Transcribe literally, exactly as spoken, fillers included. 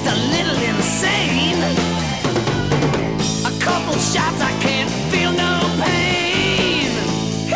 just a little insane. A couple shots I